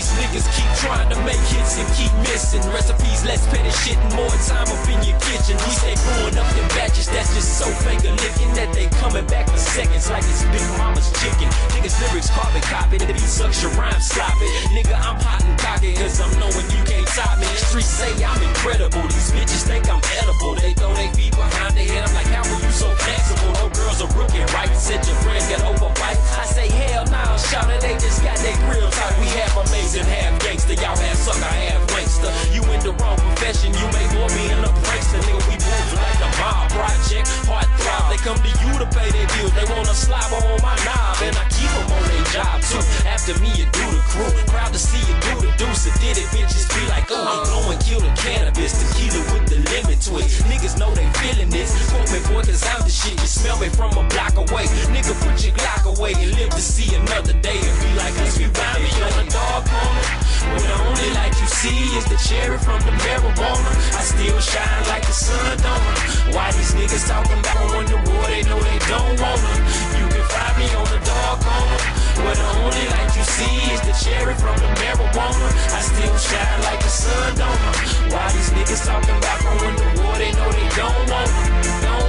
these niggas keep trying to make hits and keep missing. Recipes, less petty shit and more time up in your kitchen. We stay growing up in batches that's just so fake a licking that they coming back for seconds like it's Big Mama's chicken. Niggas lyrics carbon copy, the beat sucks your rhyme sloppy. Nigga, I'm hot and cocky cause I'm knowing you can't top me. Streets say I'm incredible, these bitches think I'm edible. They throw their feet behind their head, I'm like, how are you so flexible? No girls are rookie, right? Said your friends get overbite. I say, hell nah, shout it, they just got their grill tight. We half amazing, half gangster, y'all half sucker, half wankster. You in the wrong profession, you make more being a prankster. Nigga, we move like the mob project, heart throb. They come to you to pay their bills, they wanna slobber on my knob, and I keep them on their job too. After me, you do the crew, proud to see you do the deuce. Did it, bitches be like, oh, I'm blowing, kill the cannabis, tequila with the lemon twist. Niggas know they feeling this, quote me boy, cause I'm the shit. You smell me from a block away, nigga, put your Glock away and live to see another day. And be like us, we find me on the dark corner, when the only light you see is the cherry from the marijuana. I still shine like the sun, don't I? Why these niggas talking about on the war, they know they don't wanna. You can find me on the dark corner, where the only light you see is the cherry from the marijuana. I still shine like the sun, don't I? Why these niggas talking about on the war, they know they don't wanna.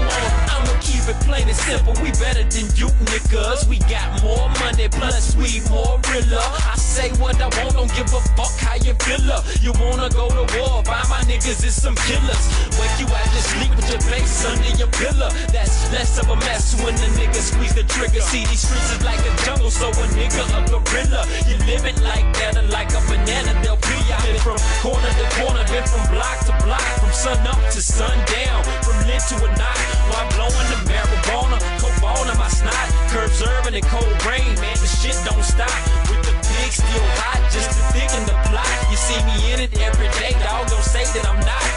I'ma keep it plain and simple, we better than you niggas. We got more money, plus we more realer. I say what I want, don't give a fuck how you feel up. You wanna go to war, find my niggas is some killers. Wake you out to sleep with your face under your pillow. That's less of a mess when the nigga squeeze the trigger. See, these streets is like a jungle, so a nigga a gorilla. You live it like that, and like a banana, they'll be out. Been from corner to corner, been from block to block, from sun up to sundown, from lit to a knot, while blowing the marijuana, cobalt in my snot, curves urban and cold rain, man, the shit don't stop. With the big still hot, just to thicken the plot. You see me in it every day, dog, don't say that I'm not.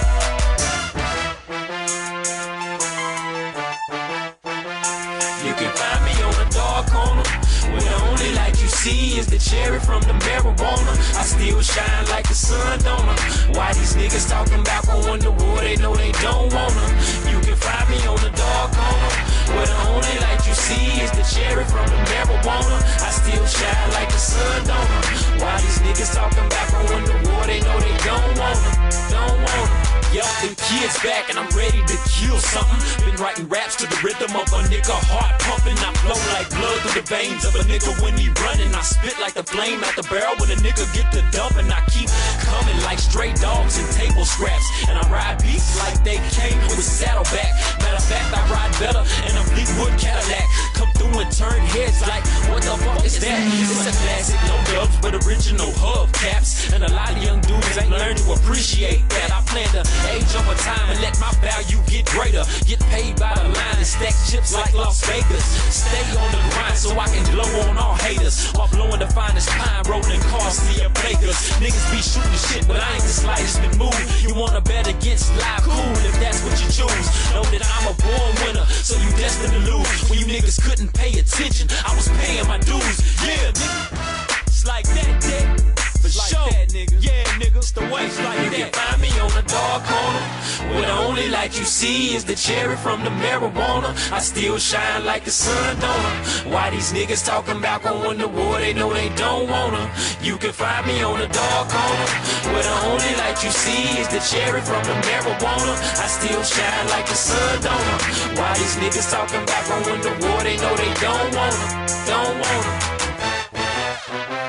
You can find me on the dark corner, where the only light you see is the cherry from the marijuana. I still shine like the sun, don't I? Why these niggas talking about going to war, they know they don't wanna. You can find me on the dark corner, where the only light you see is the cherry from the marijuana. I still shine like the sun, don't I? Why these niggas talking about going to war, they know they don't wanna. Yo, them kids back and I'm ready to kill something. Been writing raps to the rhythm of a nigga heart pumping. I flow like blood through the veins of a nigga when he running. I spit like the flame at the barrel when a nigga get the dump. And I keep coming like stray dogs and table scraps. And I ride beats like they came with saddleback. Matter of fact, I ride better in a Fleetwood Cadillac. Come through and turn heads like, what the fuck is that? It's a classic, no dubs, but original hubcaps. And a lot of young dudes ain't learned to appreciate that. I plan to age over time and let my value get greater. Get paid by the line and stack chips like Las Vegas. Stay on the grind so I can blow on all haters, while blowing the finest pine, rolling cars to your bakers. Niggas be shooting shit, but I ain't the slightest bit moved. You wanna bet against live cool if that's what you choose. Know that I'm a born winner, so you destined to lose. When you niggas couldn't pay attention, I was paying my dues. Yeah, nigga, it's like that, dick. For like sure. That, nigga. Yeah, nigga, it's the way. It's like you that. Can find me on the dark corner, where the only light you see is the cherry from the marijuana. I still shine like the sun, don't I? Why these niggas talking about going to war, they know they don't wanna. You can find me on the dark corner, where the only light you see is the cherry from the marijuana. I still shine like the sun, don't I? Why these niggas talking about going to war, they know they don't wanna.